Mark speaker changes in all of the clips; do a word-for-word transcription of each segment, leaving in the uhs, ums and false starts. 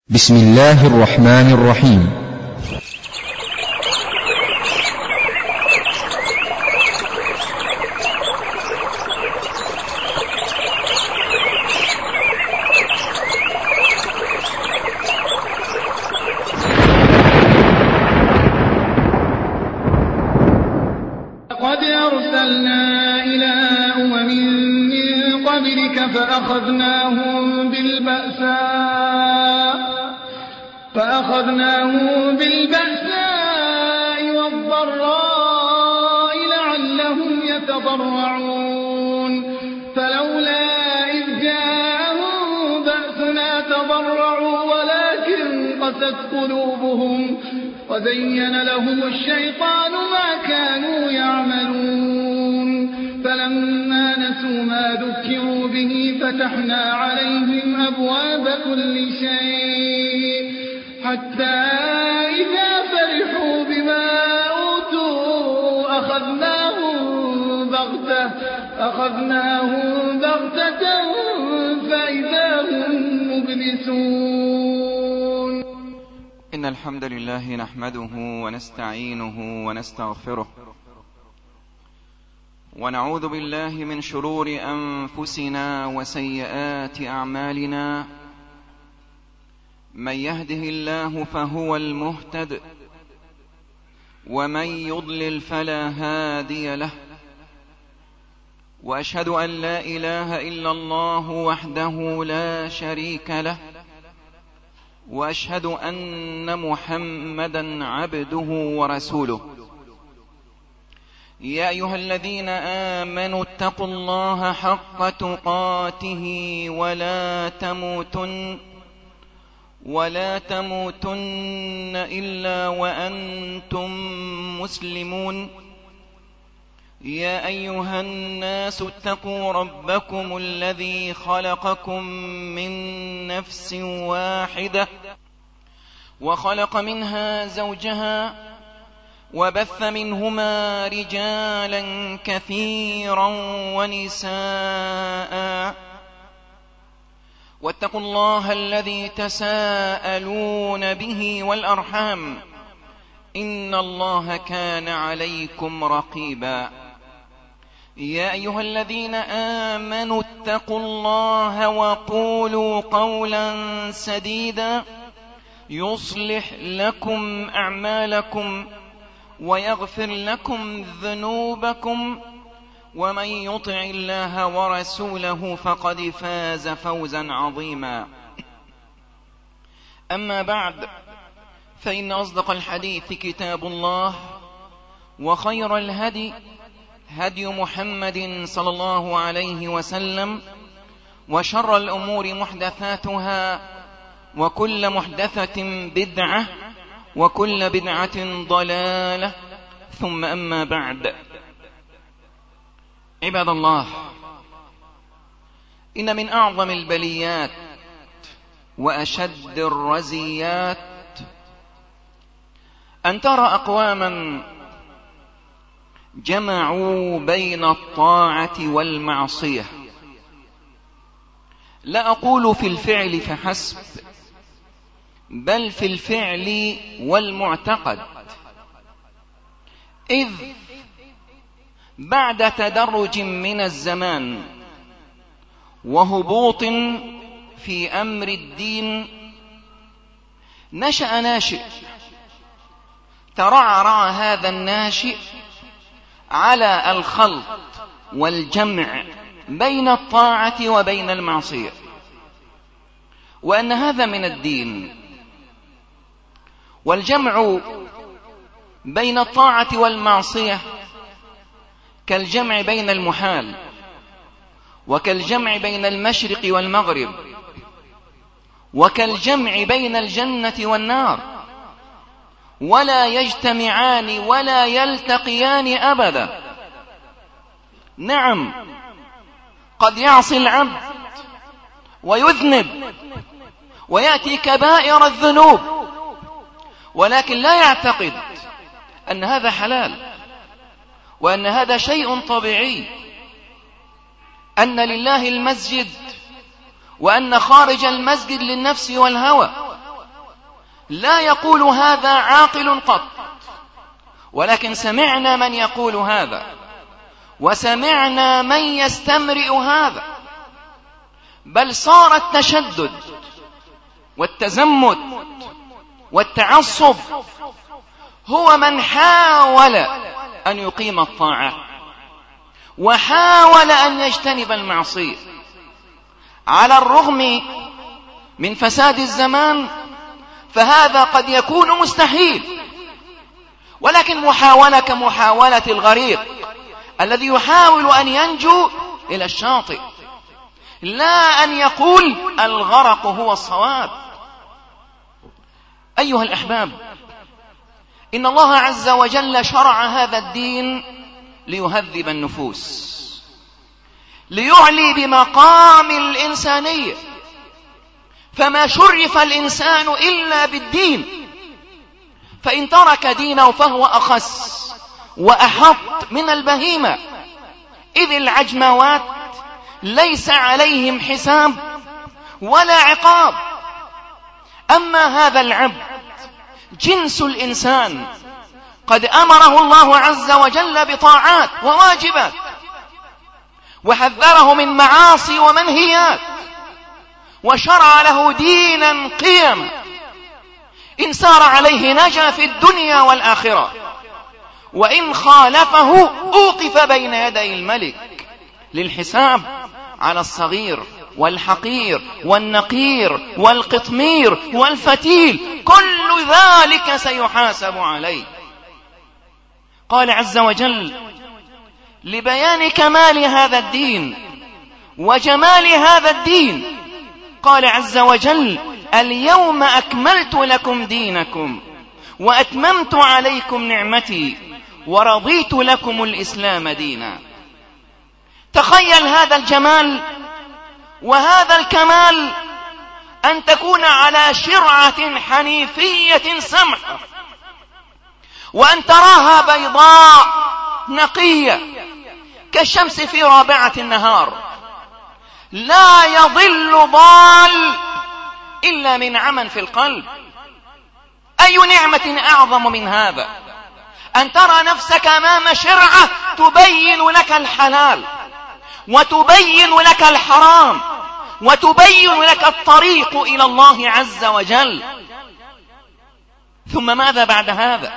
Speaker 1: بسم الله الرحمن الرحيم.
Speaker 2: قد أرسلنا إلى أمم من قبلك فأخذناهم بالبأساء فأخذناهم بالبأساء والضراء لعلهم يتضرعون فلولا إذ جاءهم بأسنا تضرعوا ولكن قست قلوبهم وزين لهم الشيطان ما كانوا يعملون فلما نسوا ما ذكروا به فتحنا عليهم أبواب كل شيء حتى إذا فرحوا بما أوتوا أخذناهم بغتة أخذناهم بغتة فإذا هم مبلسون.
Speaker 3: إن الحمد لله نحمده ونستعينه ونستغفره ونعوذ بالله من شرور أنفسنا وسيئات أعمالنا. من يهده الله فهو المهتد ومن يضلل فلا هادي له، وأشهد أن لا إله إلا الله وحده لا شريك له، وأشهد أن محمدا عبده ورسوله. يا أيها الذين آمنوا اتقوا الله حق تقاته ولا تموتن ولا تموتن إلا وأنتم مسلمون. يا أيها الناس اتقوا ربكم الذي خلقكم من نفس واحدة وخلق منها زوجها وبث منهما رجالا كثيرا ونساء، واتقوا الله الذي تساءلون به والأرحام إن الله كان عليكم رقيبا. يا أيها الذين آمنوا اتقوا الله وقولوا قولا سديدا يصلح لكم أعمالكم ويغفر لكم ذنوبكم، ومن يطع الله ورسوله فقد فاز فوزا عظيما. أما بعد، فإن أصدق الحديث كتاب الله، وخير الهدي هدي محمد صلى الله عليه وسلم، وشر الأمور محدثاتها، وكل محدثة بدعة، وكل بدعة ضلالة، ثم أما بعد. عباد الله، إن من أعظم البليات وأشد الرزيات أن ترى أقواما جمعوا بين الطاعة والمعصية، لا أقول في الفعل فحسب، بل في الفعل والمعتقد، إذ بعد تدرج من الزمان وهبوط في أمر الدين نشأ ناشئ، ترعرع هذا الناشئ على الخلط والجمع بين الطاعة وبين المعصية، وأن هذا من الدين. والجمع بين الطاعة والمعصية كالجمع بين المحال، وكالجمع بين المشرق والمغرب، وكالجمع بين الجنة والنار، ولا يجتمعان ولا يلتقيان أبدا. نعم، قد يعصي العبد ويذنب ويأتي كبائر الذنوب، ولكن لا يعتقد أن هذا حلال، وأن هذا شيء طبيعي، أن لله المسجد وأن خارج المسجد للنفس والهوى، لا يقول هذا عاقل قط، ولكن سمعنا من يقول هذا، وسمعنا من يستمرئ هذا، بل صار التشدد والتزمت والتعصب هو من حاول أن يقيم الطاعة وحاول أن يجتنب المعصية، على الرغم من فساد الزمان فهذا قد يكون مستحيل، ولكن محاولة كمحاولة الغريق الذي يحاول أن ينجو إلى الشاطئ، لا أن يقول الغرق هو الصواب. أيها الأحباب، إن الله عز وجل شرع هذا الدين ليهذب النفوس، ليعلي بمقام الإنسانية، فما شرف الإنسان إلا بالدين، فإن ترك دينه فهو أخس وأحط من البهيمة، إذ العجموات ليس عليهم حساب ولا عقاب. أما هذا العبد جنس الإنسان قد أمره الله عز وجل بطاعات وواجبات، وحذره من معاصي ومنهيات، وشرع له دينا قيما إن سار عليه نجا في الدنيا والآخرة، وإن خالفه أوقف بين يدي الملك للحساب على الصغير والحقير والنقير والقطمير والفتيل، كل ذلك سيحاسب عليه. قال عز وجل لبيان كمال هذا الدين وجمال هذا الدين، قال عز وجل اليوم أكملت لكم دينكم وأتممت عليكم نعمتي ورضيت لكم الإسلام دينا. تخيل هذا الجمال وهذا الكمال، أن تكون على شرعة حنيفية سمحة، وأن تراها بيضاء نقية كالشمس في رابعة النهار، لا يضل ضال إلا من عمى في القلب. أي نعمة أعظم من هذا؟ أن ترى نفسك أمام شرعة تبين لك الحلال وتبين لك الحرام وتبين لك الطريق إلى الله عز وجل. ثم ماذا بعد هذا؟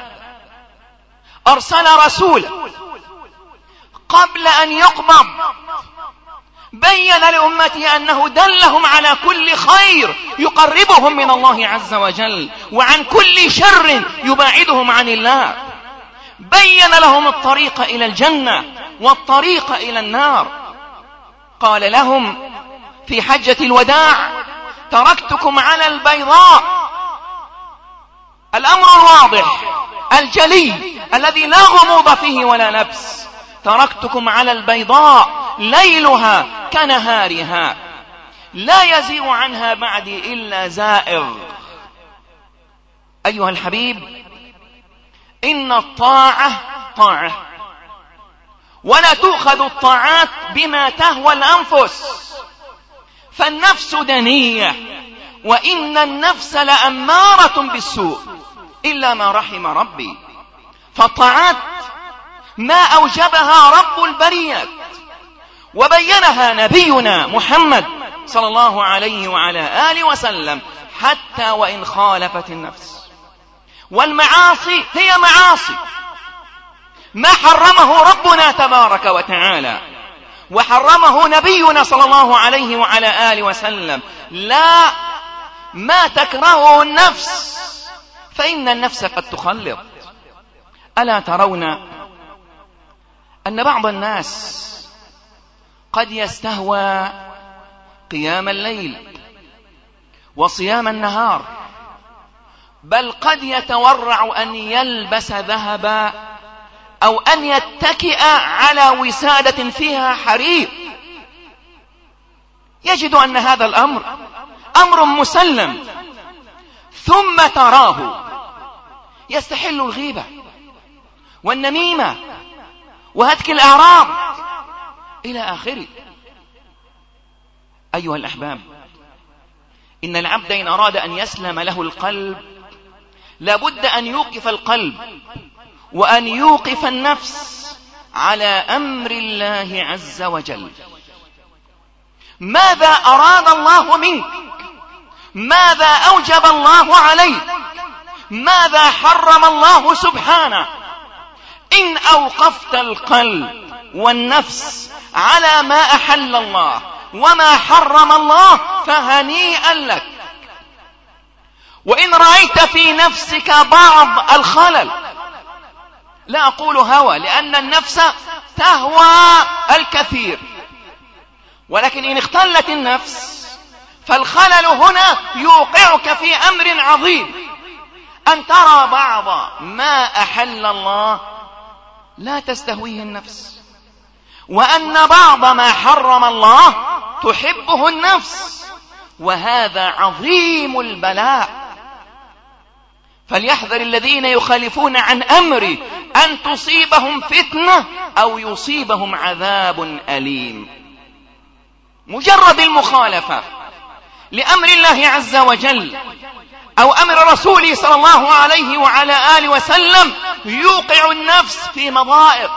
Speaker 3: أرسل رسولا قبل أن يقبض بين لأمته أنه دلهم على كل خير يقربهم من الله عز وجل، وعن كل شر يباعدهم عن الله. بين لهم الطريق إلى الجنة والطريق إلى النار. قال لهم في حجة الوداع تركتكم على البيضاء، الأمر الواضح الجلي الذي لا غموض فيه ولا لبس، تركتكم على البيضاء ليلها كنهارها لا يزيغ عنها بعدي إلا زائغ. أيها الحبيب، إن الطاعة طاعة، ولا تؤخذ الطاعات بما تهوى الأنفس، فالنفس دنية، وإن النفس لأمارة بالسوء إلا ما رحم ربي. فالطاعات ما أوجبها رب البريات وبينها نبينا محمد صلى الله عليه وعلى آله وسلم، حتى وإن خالفت النفس. والمعاصي هي معاصي ما حرمه ربنا تبارك وتعالى وحرمه نبينا صلى الله عليه وعلى آله وسلم، لا ما تكرهه النفس، فإن النفس قد تخلط. ألا ترون أن بعض الناس قد يستهوى قيام الليل وصيام النهار، بل قد يتورع أن يلبس ذهبا أو أن يتكئ على وسادة فيها حرير، يجد أن هذا الأمر أمر مسلم، ثم تراه يستحل الغيبة والنميمة وهتك الأعراض إلى آخره. أيها الأحباب، إن العبد إن أراد أن يسلم له القلب لابد أن يوقف القلب وأن يوقف النفس على أمر الله عز وجل. ماذا أراد الله منك؟ ماذا أوجب الله عليك؟ ماذا حرم الله سبحانه؟ إن أوقفت القلب والنفس على ما أحل الله وما حرم الله فهنيئا لك. وإن رأيت في نفسك بعض الخلل، لا أقول هوى لأن النفس تهوى الكثير، ولكن إن اختلت النفس فالخلل هنا يوقعك في أمر عظيم، أن ترى بعض ما أحل الله لا تستهويه النفس، وأن بعض ما حرم الله تحبه النفس، وهذا عظيم البلاء. فليحذر الذين يخالفون عن أمري أن تصيبهم فتنة أو يصيبهم عذاب أليم. مجرد المخالفة لأمر الله عز وجل أو أمر رسوله صلى الله عليه وعلى آله وسلم يوقع النفس في مضائق.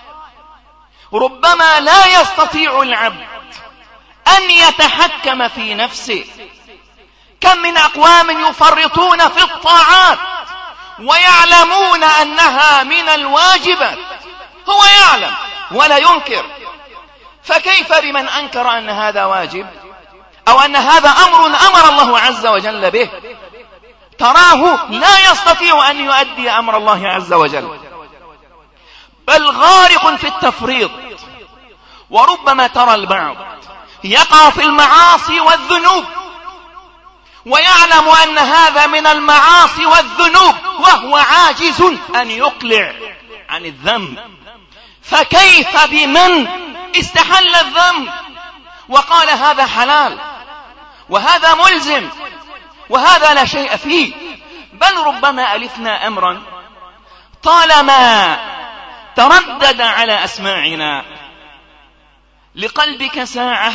Speaker 3: ربما لا يستطيع العبد أن يتحكم في نفسه. كم من أقوام يفرطون في الطاعات ويعلمون أنها من الواجبات، هو يعلم ولا ينكر، فكيف بمن أنكر أن هذا واجب أو أن هذا أمر أمر الله عز وجل به؟ تراه لا يستطيع أن يؤدي أمر الله عز وجل، بل غارق في التفريط. وربما ترى البعض يقع في المعاصي والذنوب ويعلم أن هذا من المعاصي والذنوب وهو عاجز أن يقلع عن الذنب، فكيف بمن استحل الذنب وقال هذا حلال وهذا ملزم وهذا لا شيء فيه؟ بل ربما ألفنا أمرا طالما تردد على أسماعنا، لقلبك ساعة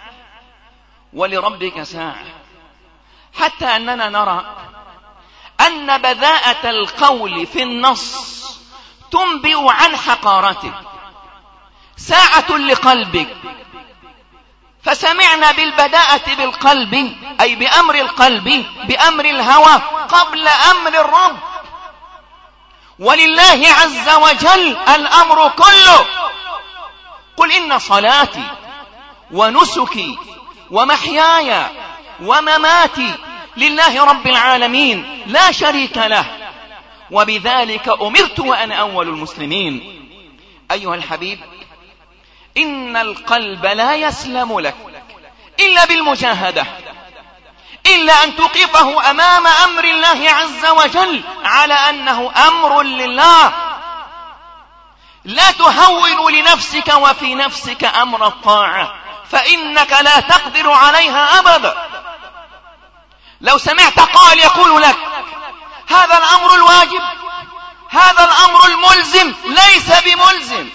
Speaker 3: ولربك ساعة، حتى أننا نرى أن بذاءة القول في النص تنبئ عن حقارته. ساعة لقلبك، فسمعنا بالبداءة بالقلب أي بأمر القلب بأمر الهوى قبل أمر الرب. ولله عز وجل الأمر كله. قل إن صلاتي ونسكي ومحياي ومماتي لله رب العالمين لا شريك له وبذلك أمرت وأنا أول المسلمين. أيها الحبيب، إن القلب لا يسلم لك إلا بالمجاهدة، إلا أن توقفه أمام أمر الله عز وجل على أنه أمر لله. لا تهون لنفسك وفي نفسك أمر الطاعة، فإنك لا تقدر عليها أبدا. لو سمعت قال يقول لك هذا الأمر الواجب، هذا الأمر الملزم، ليس بملزم.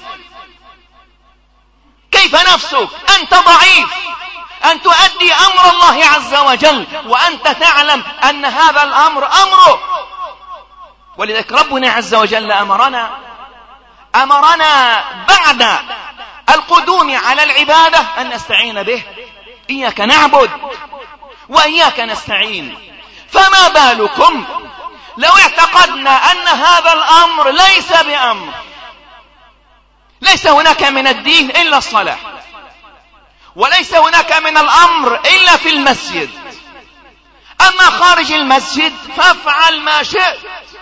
Speaker 3: كيف نفسك؟ أنت ضعيف أن تؤدي أمر الله عز وجل وأنت تعلم أن هذا الأمر أمره. ولذلك ربنا عز وجل أمرنا أمرنا بعد القدوم على العبادة أن نستعين به. إياك نعبد وإياك نستعين. فما بالكم لو اعتقدنا أن هذا الأمر ليس بأمر؟ ليس هناك من الدين إلا الصلاة، وليس هناك من الأمر إلا في المسجد، أما خارج المسجد فافعل ما شئت.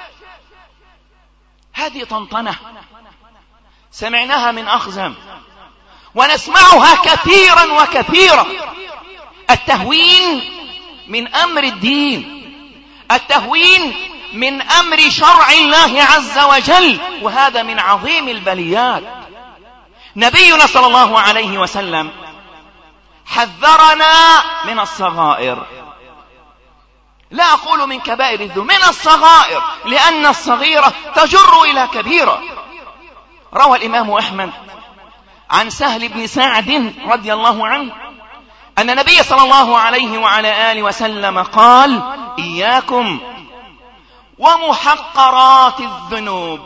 Speaker 3: هذه طنطنة سمعناها من أخزم ونسمعها كثيرا وكثيرا. التهوين من أمر الدين، التهوين من أمر شرع الله عز وجل، وهذا من عظيم البليات. نبينا صلى الله عليه وسلم حذرنا من الصغائر، لا أقول من كبائر الذنوب، من الصغائر، لأن الصغيرة تجر إلى كبيرة. روى الإمام أحمد عن سهل بن سعد رضي الله عنه أن النبي صلى الله عليه وعلى آله وسلم قال: إياكم ومحقرات الذنوب.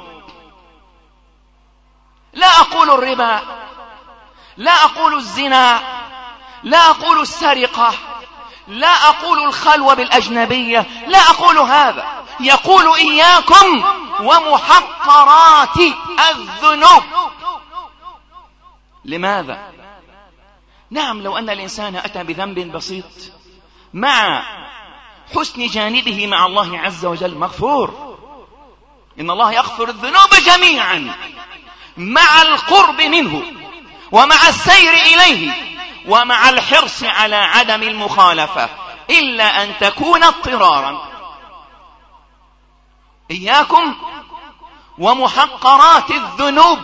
Speaker 3: لا أقول الربا، لا أقول الزنا، لا أقول السرقة، لا أقول الخلوة بالأجنبية، لا أقول هذا. يقول إياكم ومحقرات الذنوب. لماذا؟ نعم، لو أن الإنسان أتى بذنب بسيط مع حسن جانبه مع الله عز وجل مغفور. إن الله يغفر الذنوب جميعا مع القرب منه ومع السير إليه ومع الحرص على عدم المخالفة، إلا أن تكون اضطرارا. إياكم ومحقرات الذنوب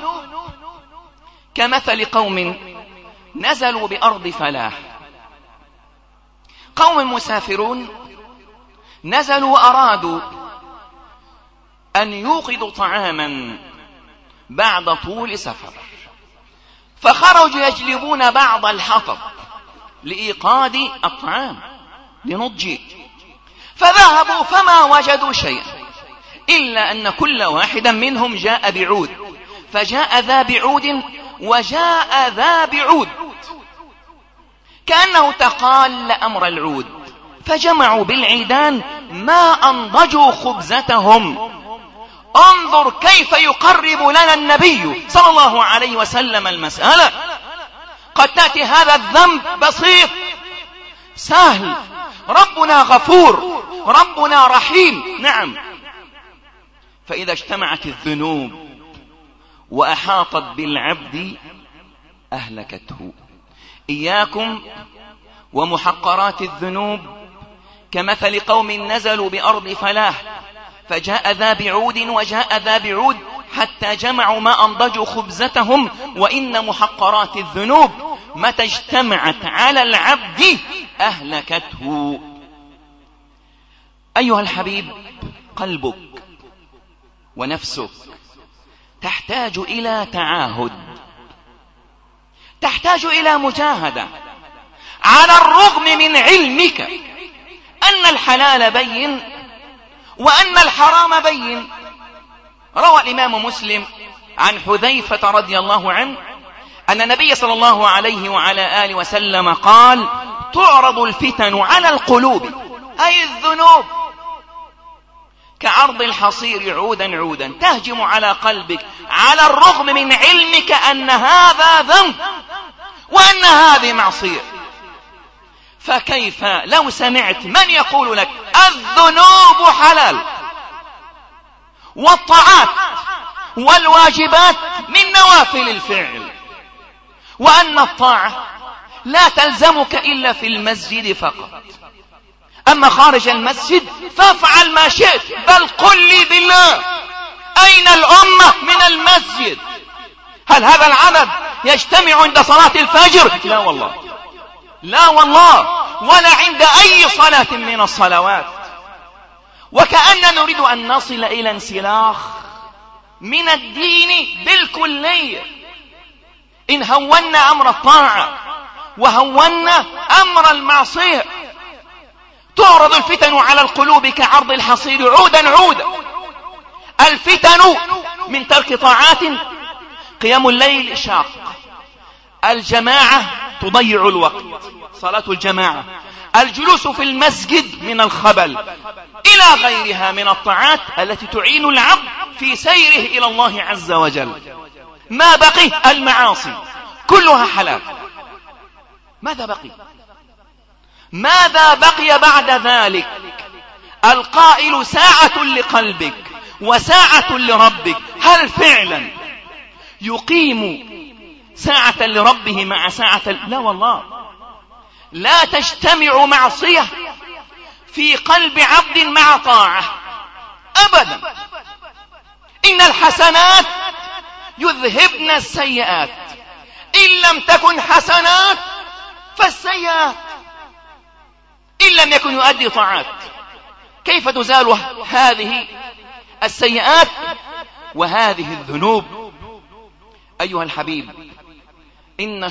Speaker 3: كمثل قوم نزلوا بأرض فلاح. قوم مسافرون نزلوا وأرادوا أن يوقدوا طعاما بعد طول سفر، فخرجوا يجلبون بعض الحطب لإيقاد الطعام لنضجه، فذهبوا فما وجدوا شيئا إلا أن كل واحد منهم جاء بعود، فجاء ذا بعود وجاء ذا بعود، كأنه تقال أمر العود، فجمعوا بالعيدان ما أنضجوا خبزتهم. انظر كيف يقرب لنا النبي صلى الله عليه وسلم المسألة. قد تأتي هذا الذنب بسيط سهل، ربنا غفور، ربنا رحيم، نعم. فإذا اجتمعت الذنوب وأحاطت بالعبد أهلكته. إياكم ومحقرات الذنوب كمثل قوم نزلوا بأرض فلاح، فجاء ذا بعود وجاء ذا بعود حتى جمعوا ما أنضجوا خبزتهم. وإن محقرات الذنوب متى اجتمعت على العبد أهلكته. أيها الحبيب، قلبك ونفسك تحتاج إلى تعاهد، تحتاج إلى مجاهدة، على الرغم من علمك أن الحلال بين وأن الحرام بين. روى الإمام مسلم عن حذيفة رضي الله عنه أن النبي صلى الله عليه وعلى آله وسلم قال: تعرض الفتن على القلوب، أي الذنوب، كعرض الحصير عودا عودا، تهجم على قلبك على الرغم من علمك أن هذا ذنب وأن هذه معصية. فكيف لو سمعت من يقول لك الذنوب حلال والطاعات والواجبات من نوافل الفعل، وأن الطاعة لا تلزمك إلا في المسجد فقط، أما خارج المسجد فافعل ما شئت، بل قل لي بالله أين الأمة من المسجد؟ هل هذا العدد يجتمع عند صلاة الفجر؟ لا والله، لا والله، ولا عند أي صلاة من الصلوات. وكأننا نريد أن نصل إلى انسلاخ من الدين بالكلية، إن هونا أمر الطاعة وهونا أمر المعصية. تعرض الفتن على القلوب كعرض الحصير عودا عودا. الفتن من ترك طاعات، قيام الليل شاق، الجماعة تضيع الوقت، صلاة الجماعة، الجلوس في المسجد من الخبل، إلى غيرها من الطاعات التي تعين العبد في سيره إلى الله عز وجل. ما بقي؟ المعاصي كلها حلال. ماذا بقي؟ ماذا بقي بعد ذلك؟ القائل ساعة لقلبك وساعة لربك، هل فعلا يقيم ساعة لربه مع ساعة؟ لا والله، لا تجتمع معصية في قلب عبد مع طاعة أبدا. إن الحسنات يذهبن السيئات، إن لم تكن حسنات فالسيئات، إن لم يكن يؤدي طاعات. كيف تزال هذه السيئات وهذه الذنوب؟ أيها الحبيب، إن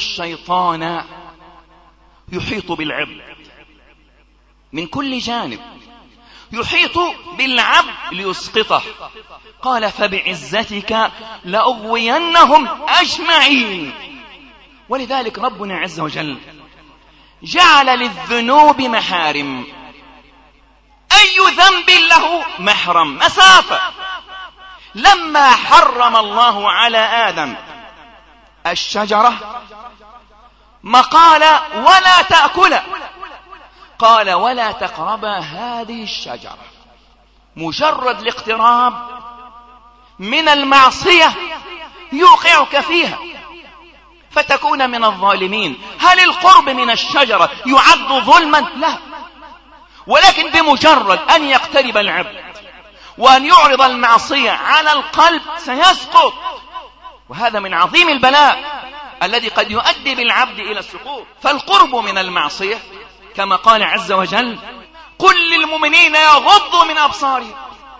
Speaker 3: يحيط بالعبد ليسقطه. قال فبعزتك لأغوينهم أجمعين. ولذلك ربنا عز وجل جعل للذنوب محارم. أي ذنب له محرم، مسافة. لما حرم الله على آدم الشجرة ما قال ولا تأكل، قال ولا تقربا هذه الشجرة. مجرد الاقتراب من المعصية يوقعك فيها فتكون من الظالمين. هل القرب من الشجرة يعد ظلما؟ لا، ولكن بمجرد أن يقترب العبد وأن يعرض المعصية على القلب سيسقط، وهذا من عظيم البلاء الذي قد يؤدي بالعبد إلى السقوط. فالقرب من المعصية كما قال عز وجل قل للمؤمنين يغضوا من أبصارهم.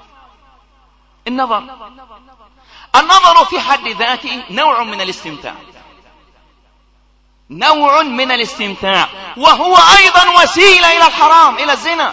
Speaker 3: النظر النظر في حد ذاته نوع من الاستمتاع، نوع من الاستمتاع، وهو أيضا وسيلة إلى الحرام، إلى الزنا.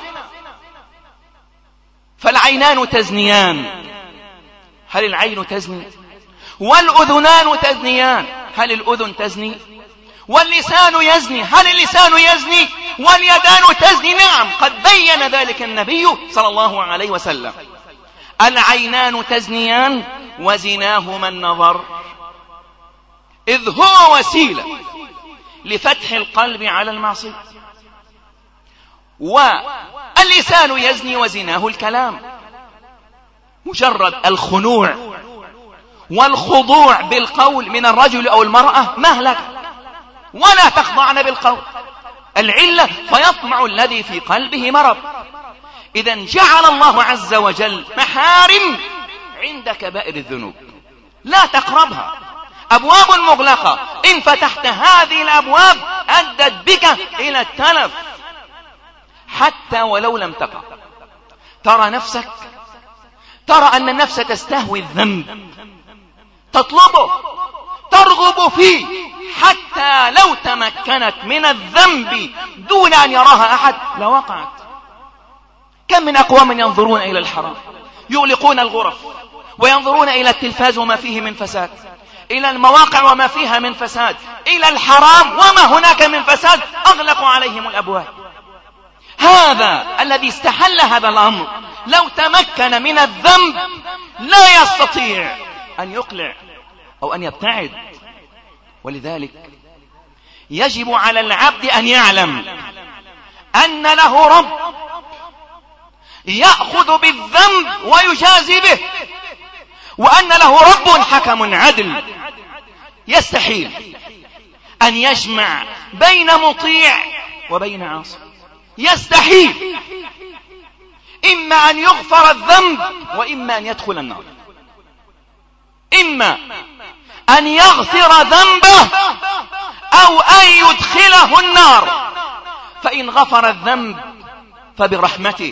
Speaker 3: فالعينان تزنيان، هل العين تزني؟ والأذنان تزنيان، هل الأذن تزني؟ واللسان يزني، هل اللسان يزني؟ واليدان تزني، نعم، قد بين ذلك النبي صلى الله عليه وسلم. العينان تزنيان وزناهما النظر، إذ هو وسيلة لفتح القلب على المعصية. واللسان يزني وزناه الكلام، مجرد الخنوع والخضوع بالقول من الرجل أو المرأة مهلكة. ولا تخضعن بالقول، العلة فيطمع الذي في قلبه مرض. إذن جعل الله عز وجل محارم عند كبائر الذنوب، لا تقربها، أبواب مغلقة. إن فتحت هذه الأبواب أدت بك إلى التلف حتى ولو لم تقع. ترى نفسك، ترى أن النفس تستهوي الذنب، تطلبه، ترغب فيه، حتى لو تمكنت من الذنب دون أن يراها أحد لوقعت. كم من أقوام ينظرون إلى الحرام، يغلقون الغرف وينظرون إلى التلفاز وما فيه من فساد، إلى المواقع وما فيها من فساد، إلى الحرام وما هناك من فساد، أغلقوا عليهم الأبواب. هذا الذي استحل هذا الأمر لو تمكن من الذنب لا يستطيع أن يقلع أو أن يبتعد. ولذلك يجب على العبد أن يعلم أن له رب يأخذ بالذنب ويجازي به، وأن له رب حكم عدل. يستحيل أن يجمع بين مطيع وبين عاصي، يستحيل. إما أن يغفر الذنب وإما أن يدخل النار، إما أن يغفر ذنبه أو أن يدخله النار. فإن غفر الذنب فبرحمته،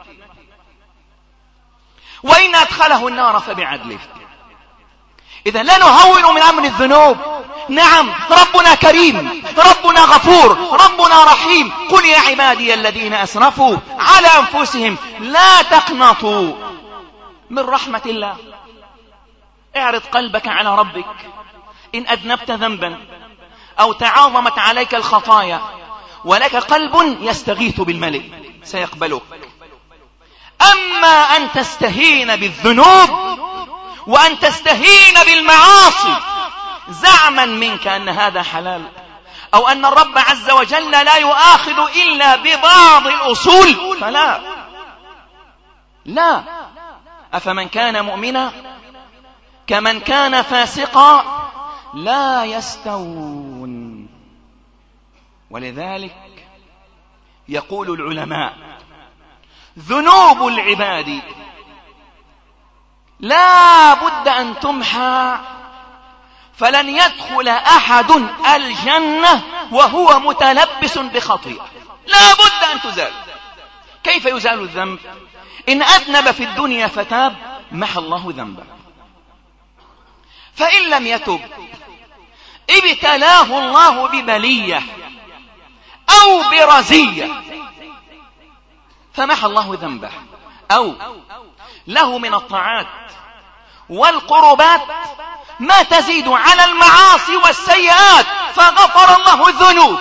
Speaker 3: وإن أدخله النار فبعدله. إذا لا نهون من أمر الذنوب. نعم، ربنا كريم، ربنا غفور، ربنا رحيم. قل يا عبادي الذين أسرفوا على أنفسهم لا تقنطوا من رحمة الله. اعرض قلبك على ربك. إن أذنبت ذنبا أو تعاظمت عليك الخطايا ولك قلب يستغيث بالملك سيقبلك. أما أن تستهين بالذنوب وأن تستهين بالمعاصي زعما منك أن هذا حلال، أو أن الرب عز وجل لا يؤاخذ إلا ببعض الأصول، فلا لا. أفمن كان مؤمنا كمن كان فاسقا لا يستوون. ولذلك يقول العلماء ذنوب العباد لا بد أن تمحى، فلن يدخل أحد الجنة وهو متلبس بخطيئة، لا بد أن تزال. كيف يزال الذنب؟ إن أذنب في الدنيا فتاب محى الله ذنبه، فإن لم يتب ابتلاه الله ببلية أو برزية فمحى الله ذنبه، أو له من الطاعات والقربات ما تزيد على المعاصي والسيئات فغفر الله الذنوب.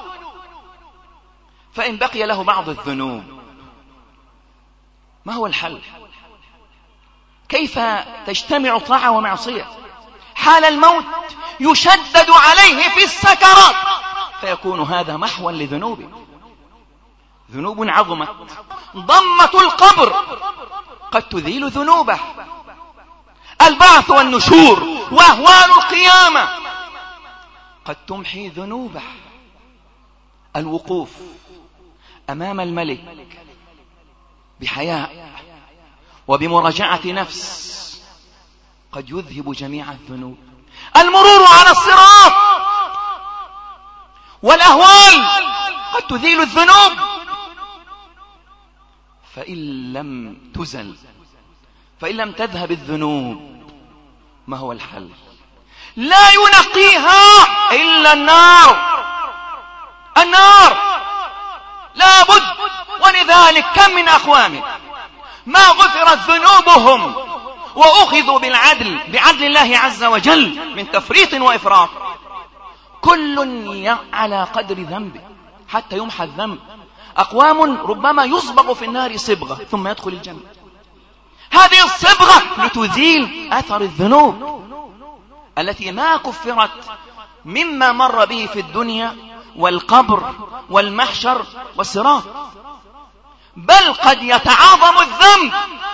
Speaker 3: فإن بقي له بعض الذنوب ما هو الحل؟ كيف تجتمع طاعة ومعصية؟ حال الموت يشدد عليه في السكرات، فيكون هذا محوا لذنوبه، ذنوب عظمت. ضمة القبر قد تذيل ذنوبه، البعث والنشور وأهوال القيامة قد تمحي ذنوبه، الوقوف أمام الملك بحياء وبمراجعة نفس قد يذهب جميع الذنوب، المرور على الصراط والأهوال قد تذيل الذنوب. فإن لم تزل، فإن لم تذهب الذنوب ما هو الحل؟ لا ينقيها إلا النار، النار لا بد. ولذلك كم من أقوام ما غفرت ذنوبهم وأخذوا بالعدل بعدل الله عز وجل من تفريط وإفراط، كل على قدر ذنبه حتى يمحى الذنب. أقوام ربما يصبغ في النار صبغة ثم يدخل الجنة، هذه الصبغة لتزيل أثر الذنوب التي ما كفرت مما مر به في الدنيا والقبر والمحشر والصراط، بل قد يتعاظم الذنب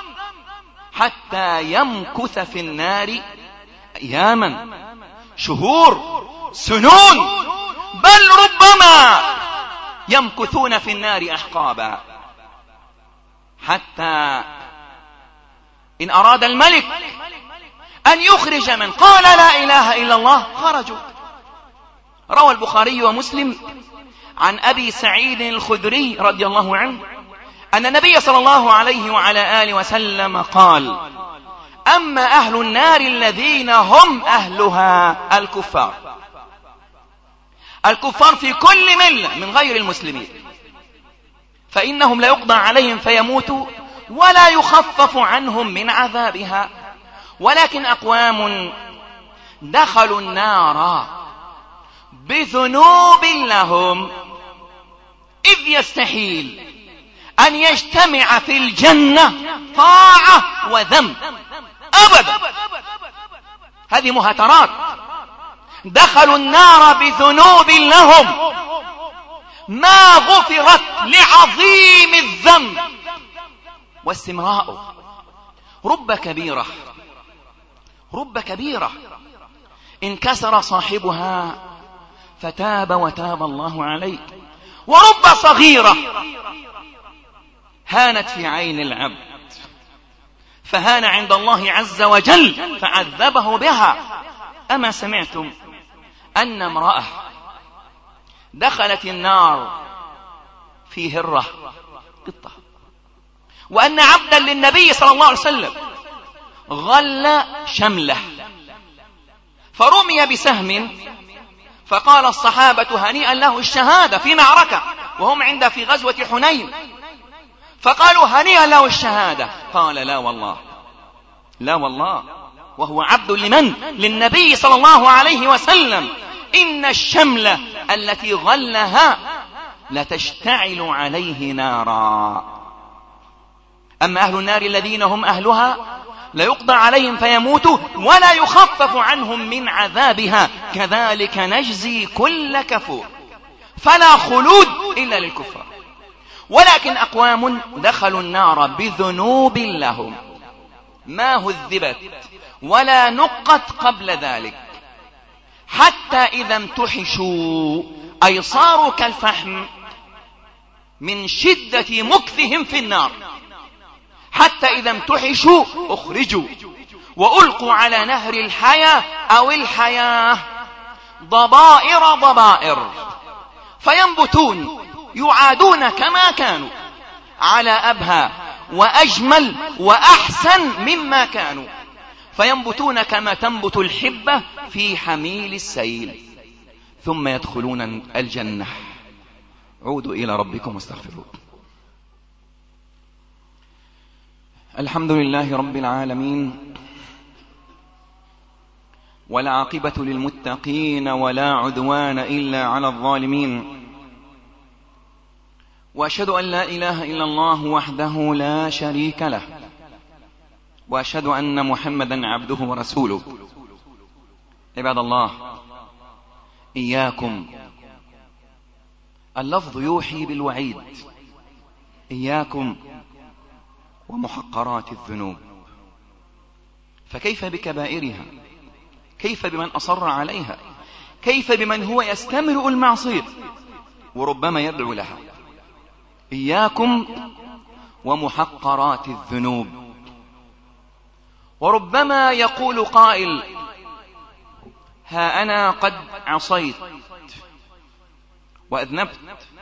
Speaker 3: حتى يمكث في النار أياما، شهور، سنون، بل ربما يمكثون في النار أحقابا، حتى إن أراد الملك أن يخرج من قال لا إله إلا الله خرجوا. روى البخاري ومسلم عن أبي سعيد الخدري رضي الله عنه أن النبي صلى الله عليه وعلى آله وسلم قال: أما أهل النار الذين هم أهلها الكفار، الكفار في كل ملة من غير المسلمين، فإنهم لا يقضى عليهم فيموتوا ولا يخفف عنهم من عذابها، ولكن أقوام دخلوا النار بذنوب لهم، إذ يستحيل أن يجتمع في الجنة طاعة وذنب أبدا. هذه مهاترات. دخلوا النار بذنوب لهم ما غفرت لعظيم الذنب واستمراءه. رب كبيرة رب كبيرة انكسر صاحبها فتاب وتاب الله عليه، ورب صغيرة هانت في عين العبد فهان عند الله عز وجل فعذبه بها. أما سمعتم أن امرأة دخلت النار في هرة قطة، وأن عبدا للنبي صلى الله عليه وسلم غل شمله فرمي بسهم، فقال الصحابة هنيئا له الشهادة في معركة، وهم عند في غزوة حنين، فقالوا هنيئا له الشهادة، قال لا والله لا والله، وهو عبد لمن؟ للنبي صلى الله عليه وسلم، إن الشملة التي غلها لتشتعل عليه نارا. أما أهل النار الذين هم أهلها ليقضى عليهم فيموتوا ولا يخفف عنهم من عذابها، كذلك نجزي كل كفور، فلا خلود إلا للكفار. ولكن أقوام دخلوا النار بذنوب لهم ما هذبت ولا نقت قبل ذلك، حتى إذا امتحشوا أي صاروا كالفحم من شدة مكثهم في النار، حتى إذا امتحشوا أخرجوا وألقوا على نهر الحياة أو الحياة ضبائر ضبائر، فينبتون يعادون كما كانوا على أبهى وأجمل وأحسن مما كانوا، فينبتون كما تنبت الحبة في حميل السيل، ثم يدخلون الجنة. عودوا إلى ربكم واستغفروه. الحمد لله رب العالمين، والعاقبة للمتقين، ولا عدوان إلا على الظالمين، وأشهد أن لا إله إلا الله وحده لا شريك له، وأشهد أن محمدا عبده ورسوله. عباد الله، إياكم، اللفظ يوحي بالوعيد، إياكم ومحقرات الذنوب، فكيف بكبائرها؟ كيف بمن أصر عليها؟ كيف بمن هو يستمرئ المعصية وربما يدعو لها؟ إياكم ومحقرات الذنوب. وربما يقول قائل: ها أنا قد عصيت وأذنبت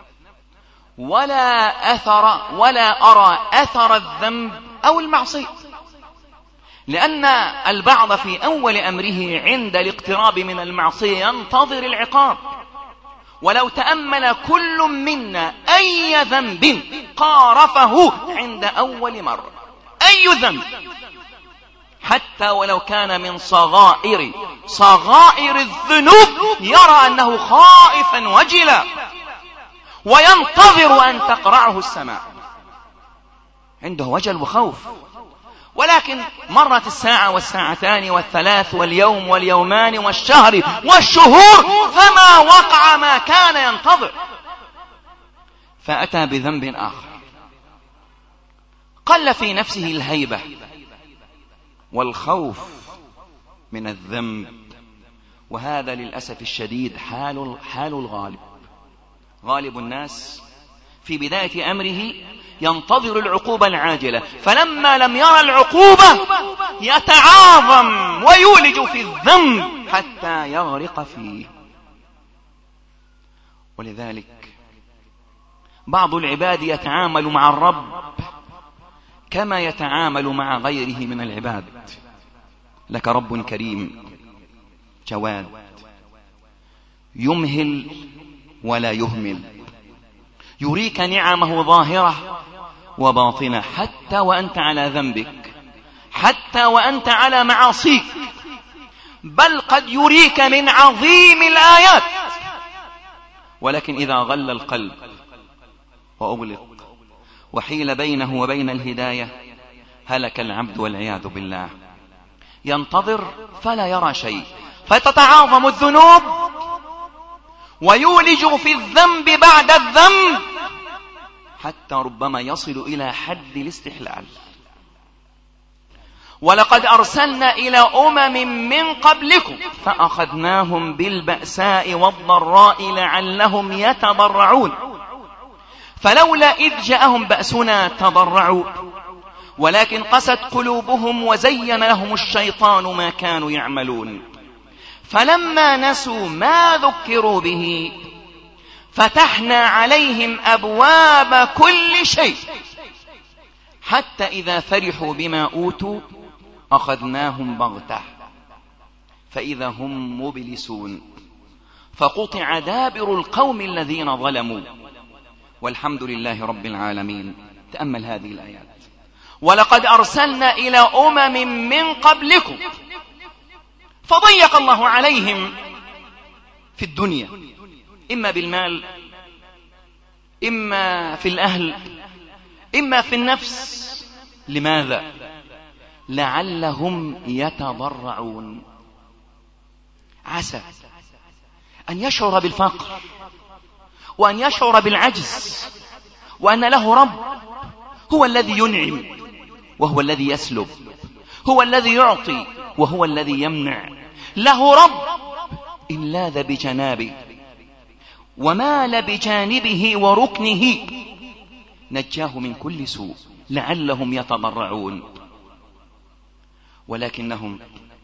Speaker 3: ولا أثر ولا أرى أثر الذنب أو المعصية، لأن البعض في أول أمره عند الاقتراب من المعصية ينتظر العقاب. ولو تأمل كل منا أي ذنب قارفه عند أول مرة، أي ذنب، حتى ولو كان من صغائر صغائر الذنوب، يرى أنه خائفا وجلا وينتظر أن تقرعه السماء، عنده وجل وخوف. ولكن مرت الساعة والساعتان والثلاث واليوم واليومان والشهر والشهور، فما وقع ما كان ينتظر، فأتى بذنب آخر. قل في نفسه الهيبة والخوف من الذنب. وهذا للأسف الشديد حال حال الغالب. غالب الناس في بداية أمره ينتظر العقوبة العاجلة، فلما لم يرى العقوبة يتعاظم ويولج في الذنب حتى يغرق فيه. ولذلك بعض العباد يتعامل مع الرب كما يتعامل مع غيره من العباد. لك رب كريم جواد، يمهل ولا يهمل، يريك نعمه ظاهرة وباطنة، حتى وأنت على ذنبك، حتى وأنت على معاصيك، بل قد يريك من عظيم الآيات. ولكن إذا غل القلب وأغلق وحيل بينه وبين الهداية، هلك العبد والعياذ بالله. ينتظر فلا يرى شيء، فتتعاظم الذنوب ويولج في الذنب بعد الذنب، حتى ربما يصل إلى حد الاستحلال. ولقد أرسلنا إلى أمم من قبلكم فأخذناهم بالبأساء والضراء لعلهم يتضرعون، فلولا إذ جاءهم بأسنا تضرعوا، ولكن قست قلوبهم وزين لهم الشيطان ما كانوا يعملون. فلما نسوا ما ذكروا به فتحنا عليهم أبواب كل شيء، حتى إذا فرحوا بما أوتوا أخذناهم بغتة فإذا هم مبلسون، فقطع دابر القوم الذين ظلموا، والحمد لله رب العالمين. تأمل هذه الآيات. ولقد أرسلنا إلى أمم من قبلكم فضيق الله عليهم في الدنيا، إما بالمال، إما في الأهل، إما في النفس. لماذا؟ لعلهم يتضرعون. عسى أن يشعر بالفقر، وأن يشعر بالعجز، وأن له رب هو الذي ينعم وهو الذي يسلب، هو الذي يعطي وهو الذي يمنع. له رب إن لاذ بجنابه ومال بجانبه وركنه نجاه من كل سوء، لعلهم يتضرعون. ولكنهم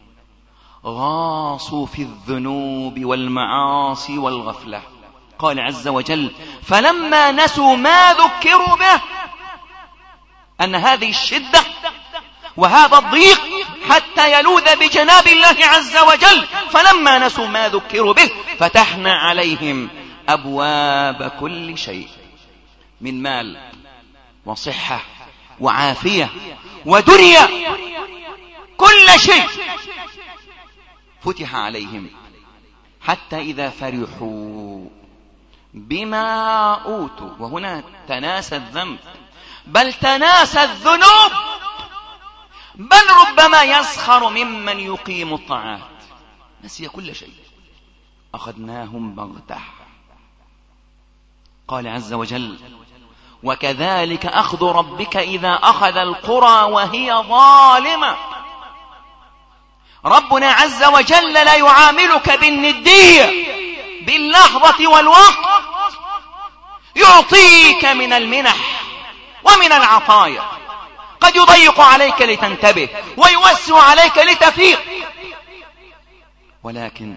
Speaker 3: غاصوا في الذنوب والمعاصي والغفلة. قال عز وجل: فلما نسوا ما ذكروا به، أن هذه الشدة وهذا الضيق حتى يلوذ بجناب الله عز وجل، فلما نسوا ما ذكروا به فتحنا عليهم أبواب كل شيء من مال وصحة وعافية ودنيا، كل شيء فتح عليهم، حتى إذا فرحوا بما أوتوا. وهنا تناسى الذنب، بل تناسى الذنوب، بل ربما يسخر ممن يقيم الطاعات، نسي كل شيء. أخذناهم بغتة. قال عز وجل: وكذلك أخذ ربك إذا أخذ القرى وهي ظالمة. ربنا عز وجل لا يعاملك بالندية باللحظة والوقت، يعطيك من المنح ومن العطايا، قد يضيق عليك لتنتبه ويوسع عليك لتفيق، ولكن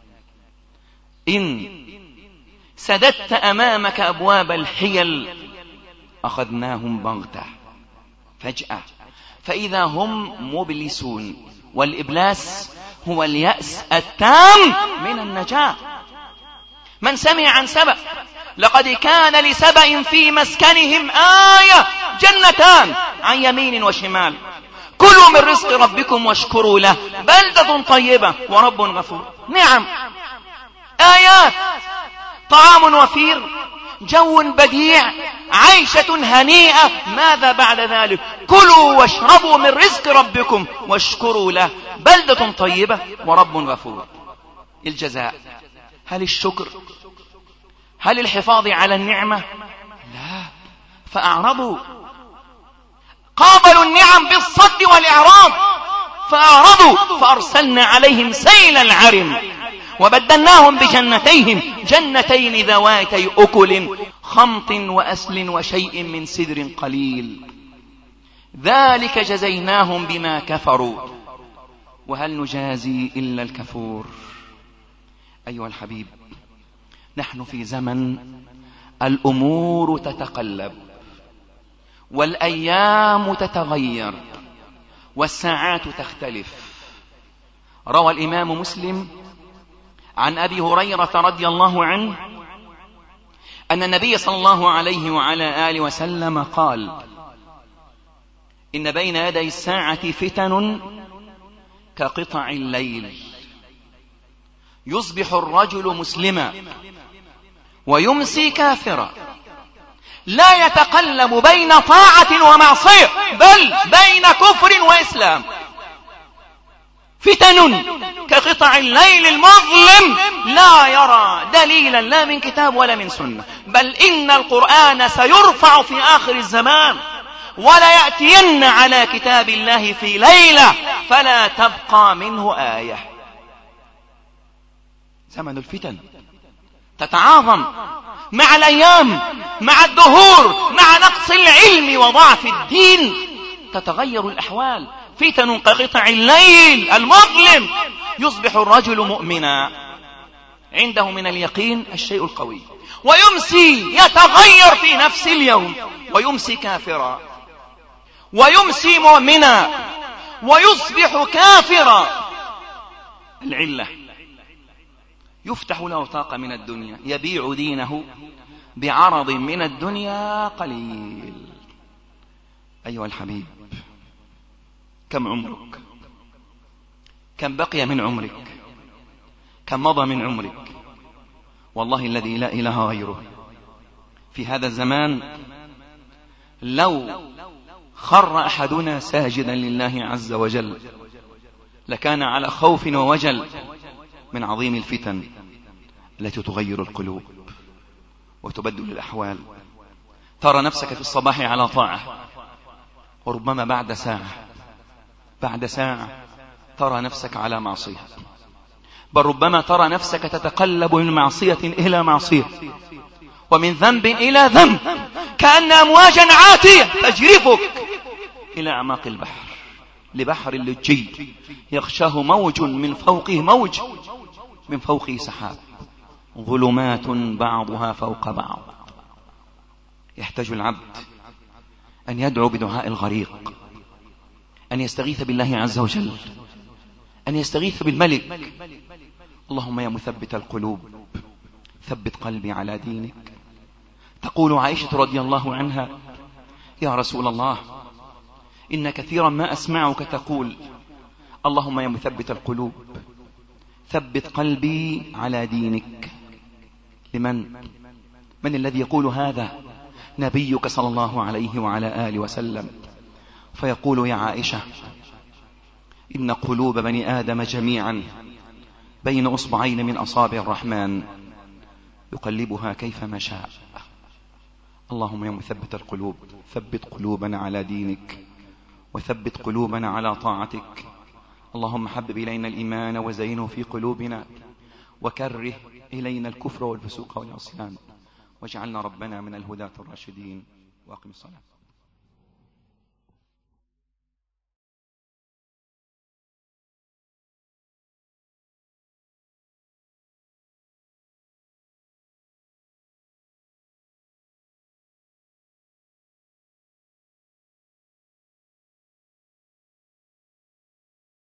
Speaker 3: إن سددت أمامك أبواب الحيل أخذناهم بغتة فجأة، فإذا هم مبلسون. والإبلاس هو اليأس التام من النجاة. من سمع عن سبأ: لقد كان لسبأ في مسكنهم آية، جنتان عن يمين وشمال، كلوا من رزق ربكم واشكروا له، بلدة طيبة ورب غفور. نعم، آيات، طعام وفير، جو بديع، عيشة هنيئة. ماذا بعد ذلك؟ كلوا واشربوا من رزق ربكم واشكروا له، بلدة طيبة ورب غفور. الجزاء هل الشكر؟ هل الحفاظ على النعمة؟ لا، فأعرضوا، قابلوا النعم بالصد والإعراض، فأعرضوا فأرسلنا عليهم سيل العرم وبدلناهم بجنتيهم جنتين ذواتي أكل خمط وأسل وشيء من سدر قليل، ذلك جزيناهم بما كفروا وهل نجازي إلا الكفور. أيها الحبيب، نحن في زمن الأمور تتقلب والأيام تتغير والساعات تختلف. روى الإمام مسلم عن أبي هريرة رضي الله عنه أن النبي صلى الله عليه وعلى آله وسلم قال: إن بين يدي الساعة فتن كقطع الليل، يصبح الرجل مسلما ويمسي كافرا، لا يتقلب بين طاعة ومعصية، بل بين كفر وإسلام. فتن كقطع الليل المظلم، لا يرى دليلا لا من كتاب ولا من سنة، بل إن القرآن سيرفع في آخر الزمان، ولا يأتين على كتاب الله في ليلة فلا تبقى منه آية. زمن الفتن تتعاظم مع الأيام، مع الدهور، مع نقص العلم وضعف الدين، تتغير الأحوال. فتن كقطع الليل المظلم، يصبح الرجل مؤمنا عنده من اليقين الشيء القوي، ويمسي يتغير في نفس اليوم، ويمسي كافرا، ويمسي مؤمنا، ويصبح كافرا. العلة: يفتح له طاقة من الدنيا، يبيع دينه بعرض من الدنيا قليل. أيها الحبيب، كم عمرك؟ كم بقي من عمرك؟ كم مضى من عمرك؟ والله الذي لا إله غيره، في هذا الزمان لو خر أحدنا ساجدا لله عز وجل لكان على خوف ووجل من عظيم الفتن التي تغير القلوب وتبدل الأحوال. ترى نفسك في الصباح على طاعة، وربما بعد ساعة بعد ساعة ترى نفسك على معصية، بل ربما ترى نفسك تتقلب من معصية إلى معصية، ومن ذنب إلى ذنب، كأن أمواجا عاتية تجرفك إلى أعماق البحر، لبحر اللجي يغشاه موج من فوقه موج من فوقه سحاب، ظلمات بعضها فوق بعض. يحتاج العبد أن يدعو بدعاء الغريق، أن يستغيث بالله عز وجل، أن يستغيث بالملك. اللهم يا مثبت القلوب ثبت قلبي على دينك. تقول عائشة رضي الله عنها: يا رسول الله، إن كثيرا ما أسمعك تقول: اللهم يا مثبت القلوب ثبت قلبي على دينك. لمن؟ من الذي يقول هذا؟ نبيك صلى الله عليه وعلى آله وسلم، فيقول: يا عائشة، إن قلوب بني آدم جميعا بين أصبعين من أصابع الرحمن يقلبها كيفما شاء. اللهم يا مثبت القلوب ثبت قلوبنا على دينك، وثبت قلوبنا على طاعتك. اللهم حبب إلينا الإيمان وزينه في قلوبنا، وكره إلينا الكفر والفسوق والعصيان، واجعلنا ربنا من الهداة الراشدين. وأقم الصلاة.